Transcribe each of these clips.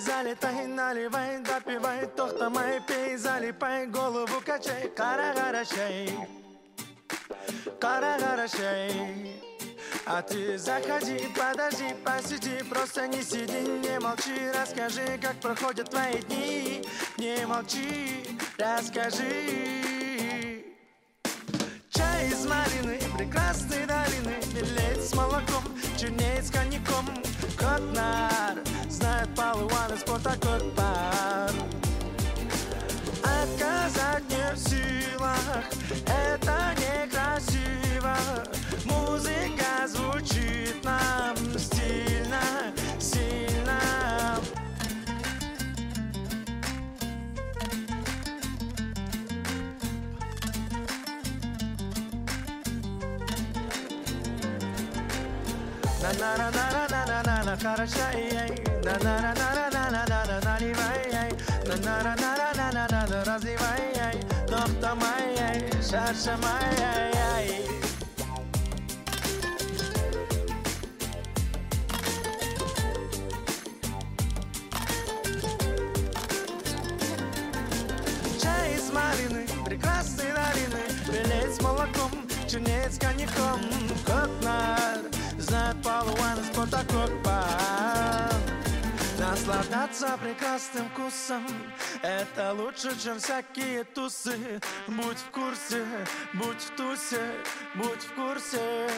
залетай, наливай, допивай, тохтамай, пей, залипай, голову качай, кара-кара чай, кара-кара чай. А ты заходи, подожди, посиди, просто не сиди, не молчи, расскажи, как проходят твои дни. Не молчи, расскажи. Чай из малины, прекрасной долины, белеет с молоком, чернеет с коньяком. Котнар знает палуан и спорта как пар. Отказать не в силах, это некрасиво. Музыка звучит нам стильно, сильно. На-на-на-на-на-на-на-на, хорошо, на-на-на-на-на-на-на-на, наливай, на-на-на-на-на-на-на, разливай, тохтамай, шаршамай. Чай из малины, прекрасной долины, белеет с молоком, чернеет с коньяком. Котнар знает палуан, спорта как пар. Наслаждаться прекрасным вкусом — это лучше, чем всякие тусы. Будь в курсе, будь в тусе, будь в курсе.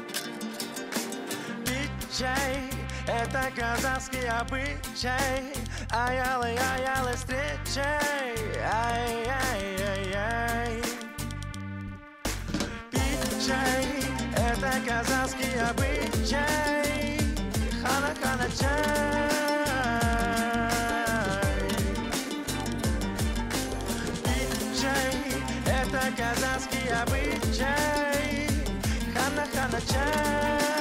Пить чай — это казахский обычай. Аялы, аялы, встречай, ай-яй-яй-яй. Пить чай — это казахский обычай. Хана-хана чай. Пить чай — это казахский обычай. Хана-хана чай.